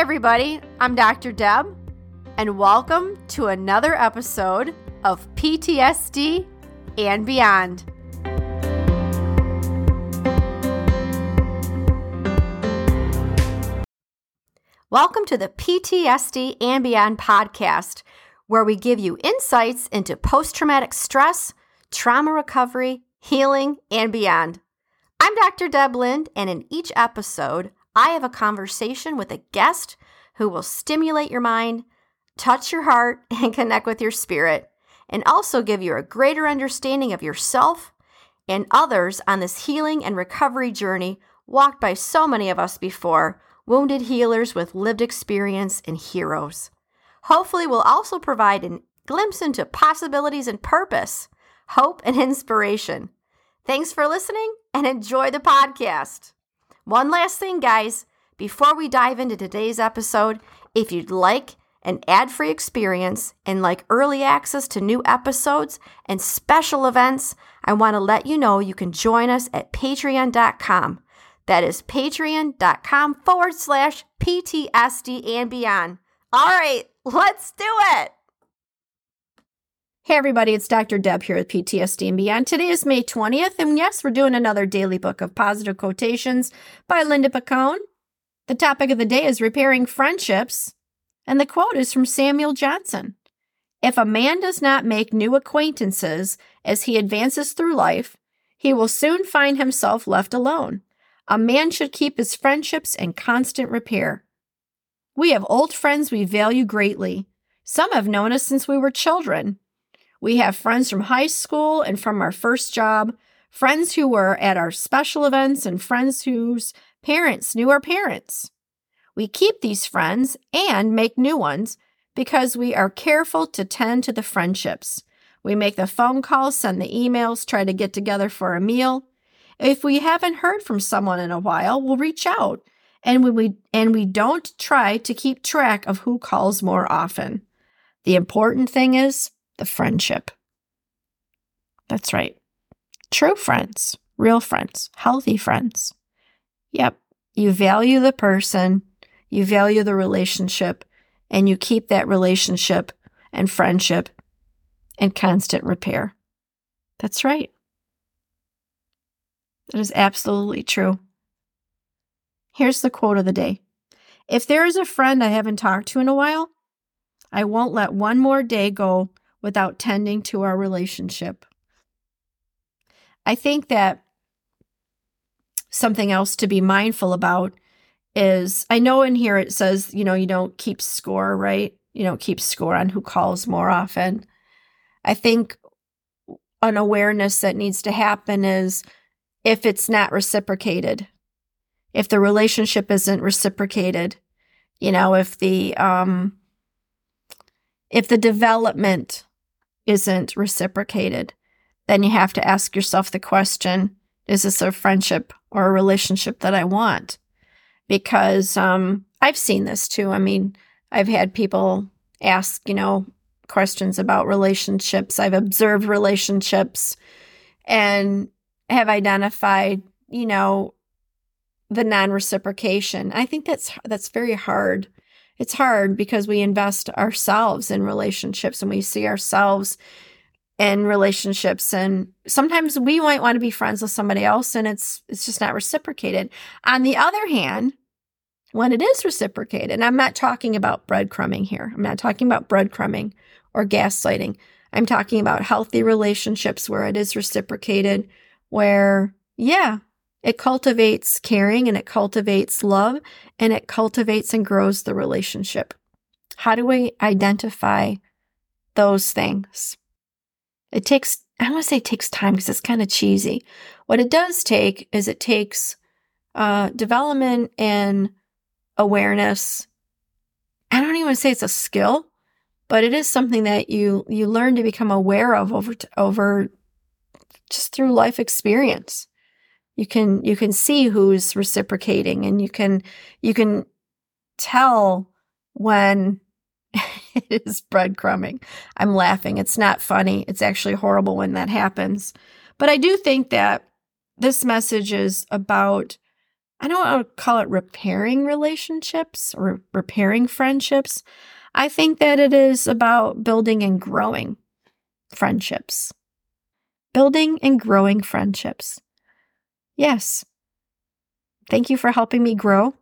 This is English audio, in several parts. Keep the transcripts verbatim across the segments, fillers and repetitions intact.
everybody, I'm Doctor Deb, and welcome to another episode of P T S D and Beyond. Welcome to the P T S D and Beyond podcast, where we give you insights into post-traumatic stress, trauma recovery, healing, and beyond. I'm Doctor Deb Lind, and in each episode, I have a conversation with a guest who will stimulate your mind, touch your heart, and connect with your spirit, and also give you a greater understanding of yourself and others on this healing and recovery journey walked by so many of us before, wounded healers with lived experience and heroes. Hopefully, we'll also provide a glimpse into possibilities and purpose, hope, and inspiration. Thanks for listening and enjoy the podcast. One last thing, guys, before we dive into today's episode, if you'd like an ad-free experience and like early access to new episodes and special events, I want to let you know you can join us at patreon dot com. That is patreon.com forward slash PTSD and beyond. All right, let's do it. Hey everybody, it's Doctor Deb here with P T S D and Beyond. Today is May twentieth, and yes, we're doing another daily book of positive quotations by Linda Picone. The topic of the day is repairing friendships, and the quote is from Samuel Johnson. If a man does not make new acquaintances as he advances through life, he will soon find himself left alone. A man should keep his friendships in constant repair. We have old friends we value greatly. Some have known us since we were children. We have friends from high school and from our first job, friends who were at our special events, and friends whose parents knew our parents. We keep these friends and make new ones because we are careful to tend to the friendships. We make the phone calls, send the emails, try to get together for a meal. If we haven't heard from someone in a while, we'll reach out, and we and we don't try to keep track of who calls more often. The important thing is the friendship. That's right. True friends, real friends, healthy friends. Yep. You value the person, you value the relationship, and you keep that relationship and friendship in constant repair. That's right. That is absolutely true. Here's the quote of the day. If there is a friend I haven't talked to in a while, I won't let one more day go without tending to our relationship. I think that something else to be mindful about is, I know in here it says, you know, you don't keep score, right? You don't keep score on who calls more often. I think an awareness that needs to happen is if it's not reciprocated, if the relationship isn't reciprocated, you know, if the, um, if the development isn't reciprocated, then you have to ask yourself the question, is this a friendship or a relationship that I want? Because um, I've seen this too. I mean, I've had people ask, you know, questions about relationships. I've observed relationships and have identified, you know, the non-reciprocation. I think that's that's very hard. It's hard because we invest ourselves in relationships and we see ourselves in relationships, and sometimes we might want to be friends with somebody else and it's it's just not reciprocated. On the other hand, when it is reciprocated, and I'm not talking about breadcrumbing here. I'm not talking about breadcrumbing or gaslighting. I'm talking about healthy relationships where it is reciprocated, where, yeah, it cultivates caring and it cultivates love and it cultivates and grows the relationship. How do we identify those things? It takes, I don't want to say it takes time because it's kind of cheesy. What it does take is it takes uh, development and awareness. I don't even want to say it's a skill, but it is something that you you learn to become aware of over over just through life experience. You can you can see who's reciprocating, and you can you can tell when it is breadcrumbing. I'm laughing. It's not funny. It's actually horrible when that happens. But I do think that this message is about I don't want to call it repairing relationships or repairing friendships. I think that it is about building and growing friendships. Building and growing friendships. Yes. Thank you for helping me grow.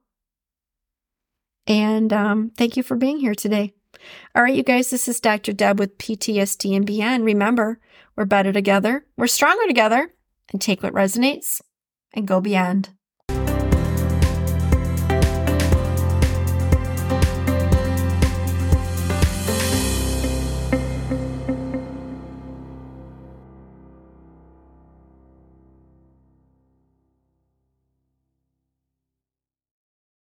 And um, thank you for being here today. All right, you guys, this is Doctor Deb with P T S D and Beyond. Remember, we're better together, we're stronger together, and take what resonates and go beyond.